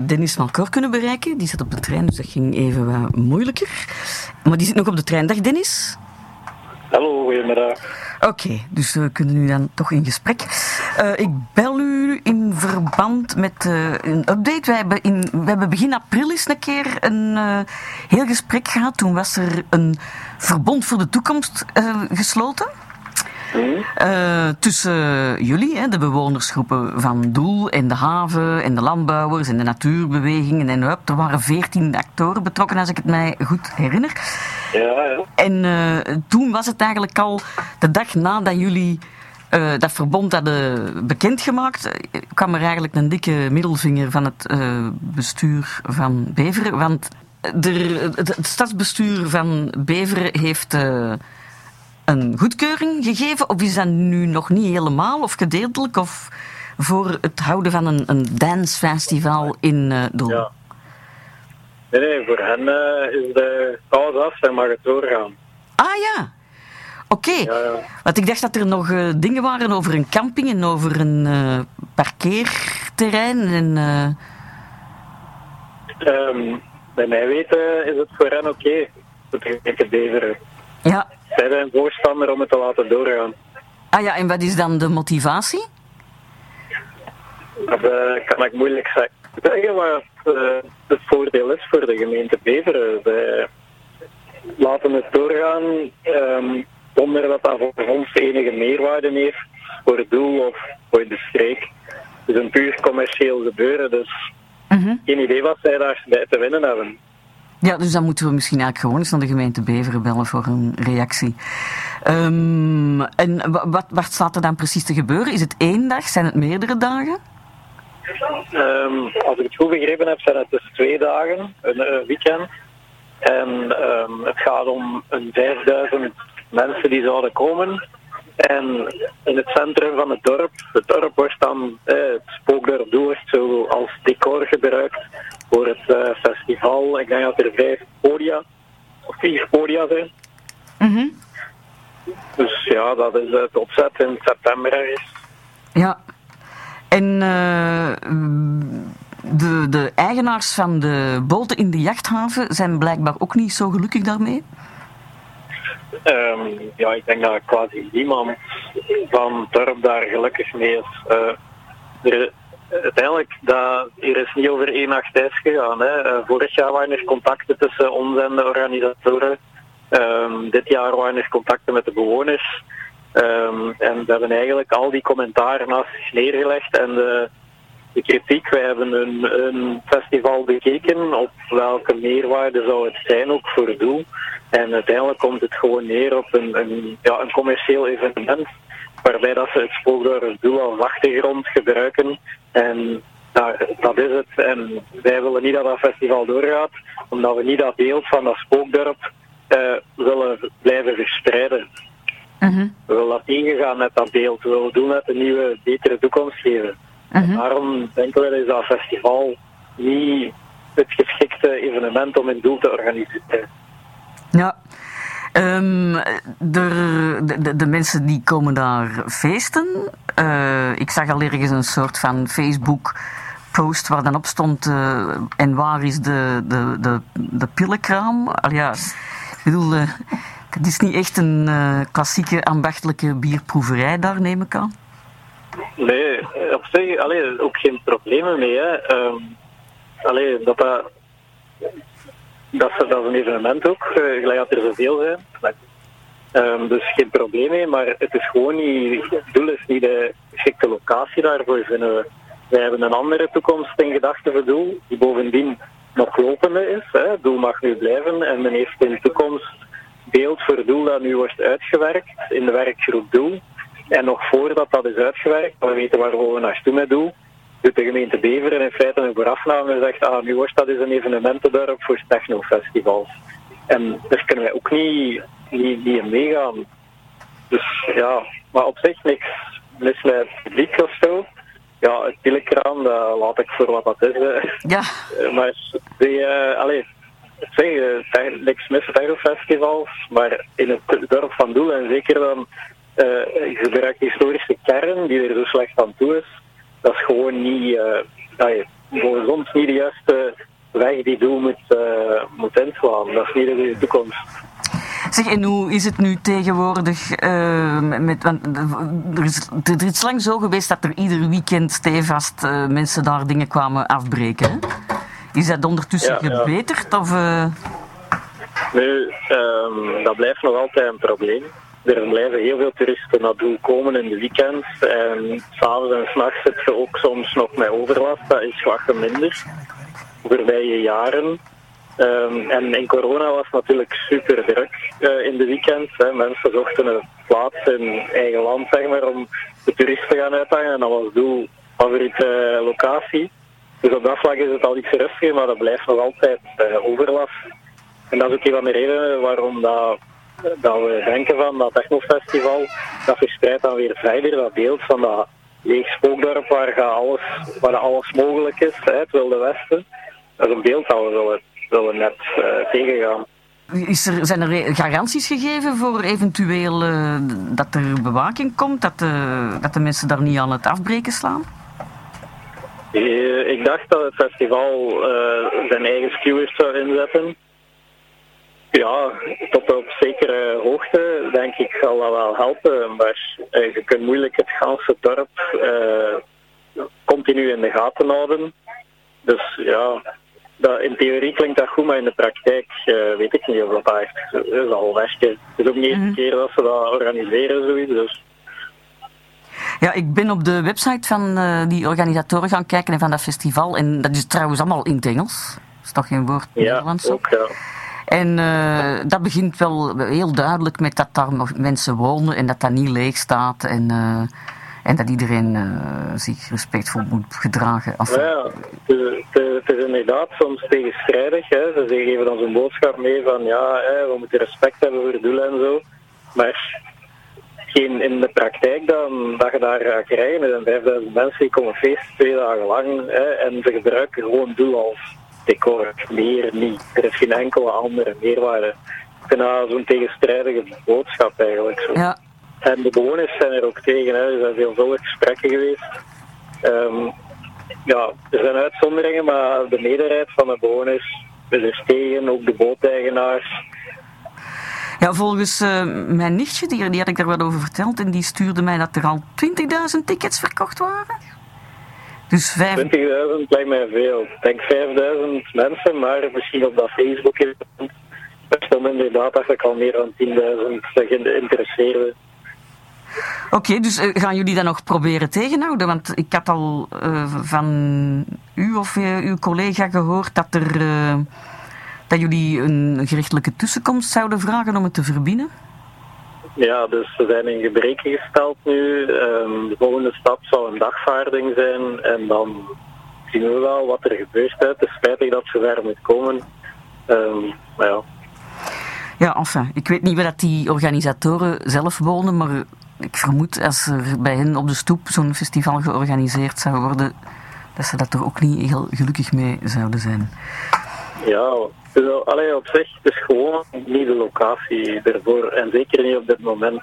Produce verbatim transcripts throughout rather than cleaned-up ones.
Dennis Malcor kunnen bereiken. Die zat op de trein, dus dat ging even wat moeilijker. Maar die zit nog op de trein. Dag Dennis. Hallo, goedemiddag. Oké, okay, dus we kunnen nu dan toch in gesprek. Uh, ik bel u in verband met uh, een update. Wij hebben, in, we hebben begin april eens een keer een uh, heel gesprek gehad. Toen was er een verbond voor de toekomst uh, gesloten. Uh, tussen jullie, hè, de bewonersgroepen van Doel en de haven en de landbouwers en de natuurbewegingen en up. Er waren veertien actoren betrokken, als ik het mij goed herinner. Ja, ja. En uh, toen was het eigenlijk al de dag nadat jullie uh, dat verbond hadden bekendgemaakt, kwam er eigenlijk een dikke middelvinger van het uh, bestuur van Beveren. Want er, het, het stadsbestuur van Beveren heeft Uh, een goedkeuring gegeven, of is dat nu nog niet helemaal of gedeeltelijk, of voor het houden van een, een dancefestival in uh, Doel? Ja. Nee, nee, voor hen uh, is de pauze af en mag het doorgaan. Ah ja, oké. Okay. Ja, ja. Want ik dacht dat er nog uh, dingen waren over een camping en over een uh, parkeerterrein. En, uh... um, bij mij weten is het voor hen oké, okay, voor de gemeente Beveren. Ja. Zij zijn voorstander om het te laten doorgaan. Ah ja, en wat is dan de motivatie? Dat uh, kan ik moeilijk zeggen, maar het, uh, het voordeel is voor de gemeente Beveren. Zij laten het doorgaan um, zonder dat dat voor ons enige meerwaarde heeft voor het doel of voor de streek. Het is een puur commercieel gebeuren, dus mm-hmm. geen idee wat zij daarbij te winnen hebben. Ja, dus dan moeten we misschien eigenlijk gewoon eens naar de gemeente Beveren bellen voor een reactie. Um, en wat, wat staat er dan precies te gebeuren? Is het één dag? Zijn het meerdere dagen? Um, als ik het goed begrepen heb, zijn het dus twee dagen, een, een weekend. En um, het gaat om een vijfduizend mensen die zouden komen. En in het centrum van het dorp, het dorp wordt dan, eh, het spookdorp Doel wordt zo als decor gebruikt voor het uh, festival. Ik denk dat er vijf podia, of vier podia zijn. Mm-hmm. Dus ja, dat is het opzet in september ergens. Ja, en uh, de, de eigenaars van de boten in de jachthaven zijn blijkbaar ook niet zo gelukkig daarmee? Um, ja, ik denk dat quasi niemand van het dorp daar gelukkig mee is. Uh, er, uiteindelijk, dat, hier is niet over één nacht ijs gegaan. Hè. Uh, vorig jaar waren er contacten tussen ons en de organisatoren. Um, dit jaar waren er contacten met de bewoners. Um, en we hebben eigenlijk al die commentaren naast zich neergelegd. En de, de kritiek, wij hebben een, een festival bekeken. Op welke meerwaarde zou het zijn ook voor het doel. En uiteindelijk komt het gewoon neer op een, een, ja, een commercieel evenement. Waarbij dat ze het spookdorp het doel als achtergrond gebruiken. En nou, dat is het. En wij willen niet dat dat festival doorgaat. Omdat we niet dat beeld van dat spookdorp uh, willen blijven verspreiden. Uh-huh. We willen dat tegengaan met dat beeld. We willen doen met een nieuwe, betere toekomst geven. Uh-huh. En daarom denken we dat dat festival niet het geschikte evenement om in Doel te organiseren. Ja, um, de, de, de mensen die komen daar feesten. Uh, ik zag al ergens een soort van Facebook-post waar dan op stond uh, en waar is de, de, de, de pillenkraam? Al ja, ik bedoel, uh, het is niet echt een uh, klassieke ambachtelijke bierproeverij daar, neem ik aan. Nee, op zich allee, ook geen problemen mee. Hè. Um, allee, dat dat... Dat is, dat is een evenement ook, uh, gelijk dat er zoveel zijn. Um, dus geen probleem mee, maar het is gewoon niet, het doel is niet de geschikte locatie daarvoor, vinden we. Wij hebben een andere toekomst in gedachten voor Doel, die bovendien nog lopende is. Hè. Doel mag nu blijven en men heeft in de toekomst beeld voor Doel dat nu wordt uitgewerkt in de werkgroep Doel. En nog voordat dat is uitgewerkt, we weten waar we naartoe met Doel, doet de gemeente Beveren in feite een voorafname en zegt, ah, nu wordt dat dus een evenementendorp voor technofestivals. En daar kunnen wij ook niet, niet, niet in meegaan. Dus ja, maar op zich niks mis met het publiek of zo. Ja, het pillenkraan, dat laat ik voor wat dat is. Ja. Maar die, uh, allee, zeg, uh, niks mis met technofestivals, maar in het dorp van Doel en zeker dan uh, gebruik historische kern die er zo slecht aan toe is. Dat is gewoon niet, uh, volgens ons niet de juiste weg die doel moet, uh, moet inslaan. Dat is niet de goede toekomst. Zeg, en hoe is het nu tegenwoordig? Uh, met, want er is, er is lang zo geweest dat er ieder weekend stevast uh, mensen daar dingen kwamen afbreken. Hè? Is dat ondertussen ja, gebeterd? Ja. Of, uh... Nu, um, dat blijft nog altijd een probleem. Er blijven heel veel toeristen naar Doel komen in de weekends. En s'avonds en s'nachts zit je ook soms nog met overlast. Dat is wat minder. Voorbije jaren. Um, en in corona was het natuurlijk super druk uh, in de weekends. Hè. Mensen zochten een plaats in eigen land, zeg maar, om de toeristen te gaan uithangen. En dat was Doel favoriete uh, locatie. Dus op dat vlak is het al iets rustiger, maar dat blijft nog altijd uh, overlast. En dat is ook een van de redenen waarom dat, dat we denken van dat Technofestival, dat verspreidt dan weer verder dat beeld van dat leeg spookdorp waar, alles, waar alles mogelijk is, hè, het Wilde Westen. Dat is een beeld dat we willen, willen net uh, tegengaan. Is er, zijn er garanties gegeven voor eventueel uh, dat er bewaking komt, dat de, dat de mensen daar niet aan het afbreken slaan? Uh, ik dacht dat het festival uh, zijn eigen stewards zou inzetten. Ja, tot op zekere hoogte, denk ik, zal dat wel helpen. Maar uh, je kunt moeilijk het ganse dorp uh, continu in de gaten houden. Dus ja, dat, in theorie klinkt dat goed, maar in de praktijk uh, weet ik niet of dat echt zal werken. Het is ook niet de eerste keer dat ze dat organiseren, zoiets. Dus. Ja, ik ben op de website van uh, die organisatoren gaan kijken en van dat festival. En dat is trouwens allemaal in het Engels. Dat is toch geen woord ja, Nederlands? Ook, ja. En uh, dat begint wel heel duidelijk met dat daar nog mensen wonen en dat dat niet leeg staat. En, uh, en dat iedereen uh, zich respectvol moet gedragen. Als ja, ja. Het, is, het is inderdaad soms tegenstrijdig. Hè. Ze geven dan zo'n boodschap mee van ja, hè, we moeten respect hebben voor doelen en zo. Maar geen in de praktijk dan dat je daar gaat krijgen. Er zijn vijfduizend mensen die komen feesten twee dagen lang hè, en ze gebruiken gewoon doel als decor, meer niet. Er is geen enkele andere meerwaarde. Ik vind dat zo'n tegenstrijdige boodschap eigenlijk. Zo. Ja. En de bewoners zijn er ook tegen. Hè. Er zijn veelvuldig gesprekken geweest. Um, ja, er zijn uitzonderingen, maar de meerderheid van de bewoners is er tegen, ook de booteigenaars. Ja, volgens uh, mijn nichtje, die, die had ik daar wat over verteld, en die stuurde mij dat er al twintigduizend tickets verkocht waren. Dus vijf... twintigduizend lijkt mij veel. Ik denk vijfduizend mensen, maar misschien op dat Facebook is er stonden inderdaad eigenlijk al meer dan tienduizend geïnteresseerden. Oké, okay, dus uh, gaan jullie dat nog proberen tegenhouden? Want ik had al uh, van u of uh, uw collega gehoord dat, er, uh, dat jullie een gerechtelijke tussenkomst zouden vragen om het te verbieden. Ja, dus we zijn in gebreken gesteld nu. Um, de volgende stap zou een dagvaarding zijn en dan zien we wel wat er gebeurt. Hè. Het is spijtig dat ze ver moet komen. Um, maar ja. Ja, enfin, ik weet niet waar dat die organisatoren zelf wonen, maar ik vermoed als er bij hen op de stoep zo'n festival georganiseerd zou worden, dat ze dat er ook niet heel gelukkig mee zouden zijn. Ja, dus, allee, op zich, het is gewoon niet de locatie ervoor en zeker niet op dit moment.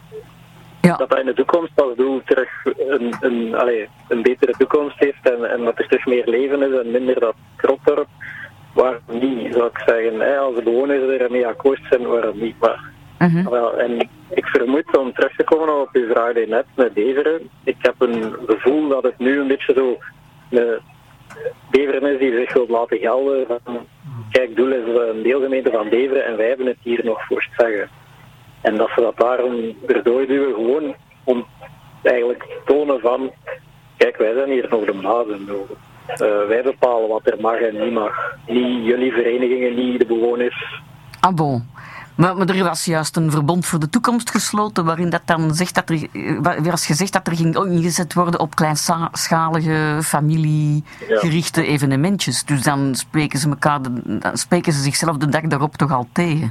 Ja. Dat dat in de toekomst als doel terug een, een, allee, een betere toekomst heeft en, en dat er terug meer leven is en minder dat krotdorp. Waarom niet, zou ik zeggen. Hè? Als de bewoners ermee akkoord zijn, waarom niet. Maar, uh-huh. wel, en ik vermoed, om terug te komen op uw vraag net met Beveren, ik heb een gevoel dat het nu een beetje zo een Beveren is die zich wil laten gelden. Van, kijk, Doel is een deelgemeente van Beveren en wij hebben het hier nog voor te zeggen. En dat ze dat daarom erdoor duwen, gewoon om eigenlijk te tonen van, kijk, wij zijn hier nog de mazen. Uh, wij bepalen wat er mag en niet mag. Niet jullie verenigingen, niet de bewoners. Ah bon. Maar, maar er was juist een verbond voor de toekomst gesloten waarin dat dan zegt dat er, was gezegd dat er ging ingezet worden op kleinschalige, familiegerichte ja. evenementjes. Dus dan spreken ze elkaar, dan spreken ze zichzelf de dag daarop toch al tegen.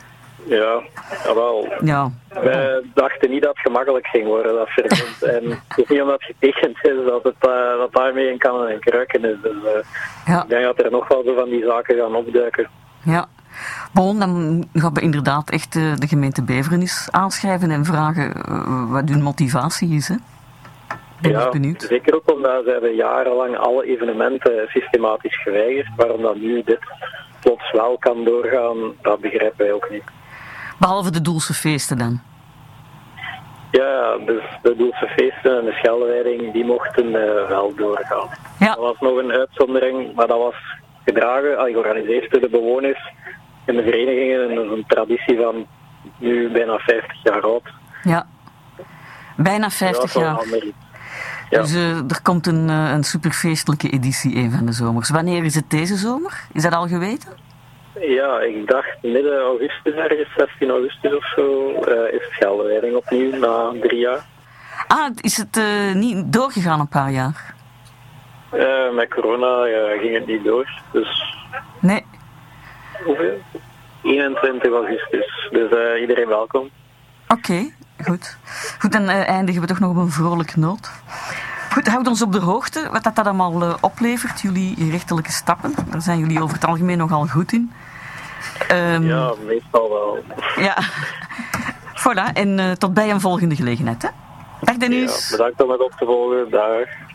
Ja, jawel. Ja. Wij dachten niet dat het gemakkelijk ging worden, dat verbond. En het is niet omdat het getekend is dat het uh, dat daarmee in kan en kruiken is. Dus uh, ja. ik denk dat er nog wel zo van die zaken gaan opduiken. Ja. Bon, dan gaan we inderdaad echt uh, de gemeente Beveren eens aanschrijven en vragen uh, wat hun motivatie is. Hè? ben ja, echt benieuwd. Zeker ook omdat ze hebben jarenlang alle evenementen systematisch geweigerd. Waarom dat nu dit plots wel kan doorgaan, dat begrijpen wij ook niet. Behalve de Doelse feesten dan? Ja, dus de Doelse feesten en de Scheldewijding, die mochten uh, wel doorgaan. Ja. Dat was nog een uitzondering, maar dat was gedragen, al georganiseerd door de bewoners en de verenigingen. En dat is een traditie van nu bijna vijftig jaar oud. Ja, bijna vijftig Ja, jaar. Ja. Dus uh, er komt een, uh, een superfeestelijke editie een van de zomers. Wanneer is het deze zomer? Is dat al geweten? Ja, ik dacht midden augustus ergens, zestien augustus of zo, uh, is Scheldewijding opnieuw na drie jaar. Ah, is het uh, niet doorgegaan een paar jaar? Uh, met corona uh, ging het niet door, dus... Nee. Hoeveel? eenentwintig augustus, dus uh, iedereen welkom. Oké, okay, goed. Goed, dan uh, eindigen we toch nog op een vrolijke noot. Goed, houd ons op de hoogte wat dat, dat allemaal uh, oplevert, jullie rechtelijke stappen. Daar zijn jullie over het algemeen nogal goed in. Um, ja, meestal wel. Ja, voilà. En uh, tot bij een volgende gelegenheid, hè. Dag Dennis. Ja, bedankt om het op te volgen. Dag.